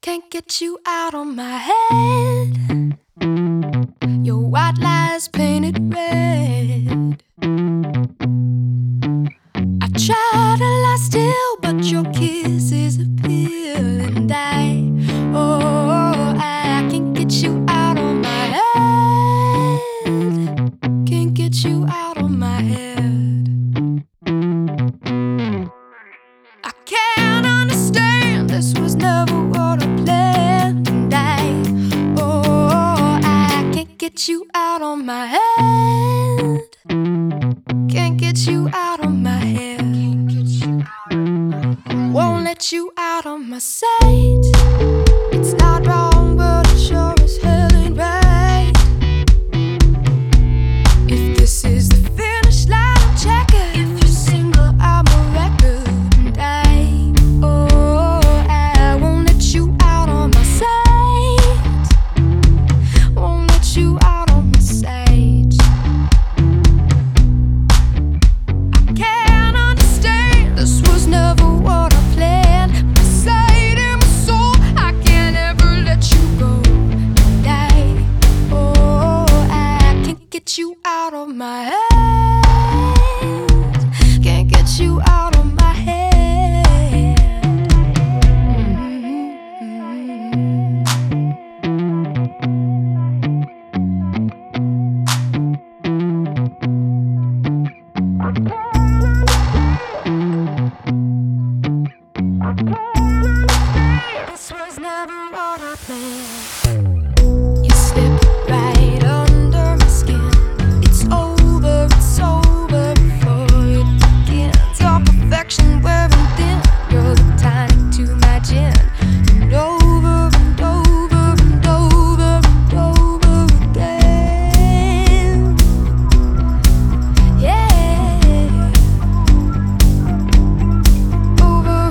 Can't get you out of my head. Your white lies painted red. I try to lie still, but your kisses appeal, and I can't get you out of my head. Can't get you out of my head. I can't understand, this was never what I planned, and I can't get you out of my head. Can't get you out of my head. Won't let you out of my sight. It's not wrong, but it sure as hell ain't right. If this is the finish line, I'll check it. If you're single, I'm a record, and I won't let you out of my sight. Won't let you out of my sight. I can't understand, this was never what I planned. My sight and my soul, I can't ever let you go. And I can't get you out of my head. Can't get you out of my head. This was never what I planned. You slipped right under my skin. It's over before it begins. Your perfection wearing thin. You're the tonic to my gin. And over and over and over and over again. Yeah. Over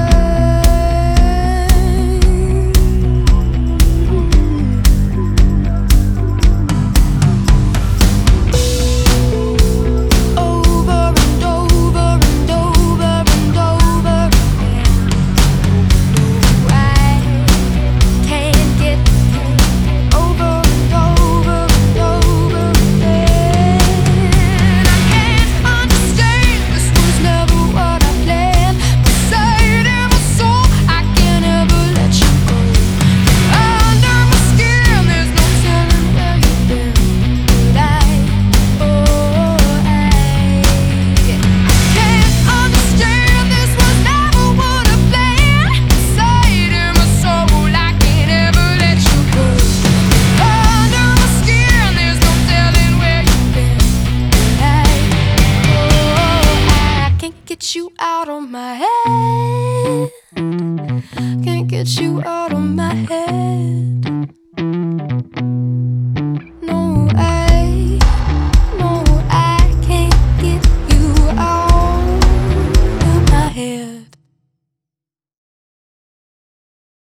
get you out of my head. Can't get you out of my head.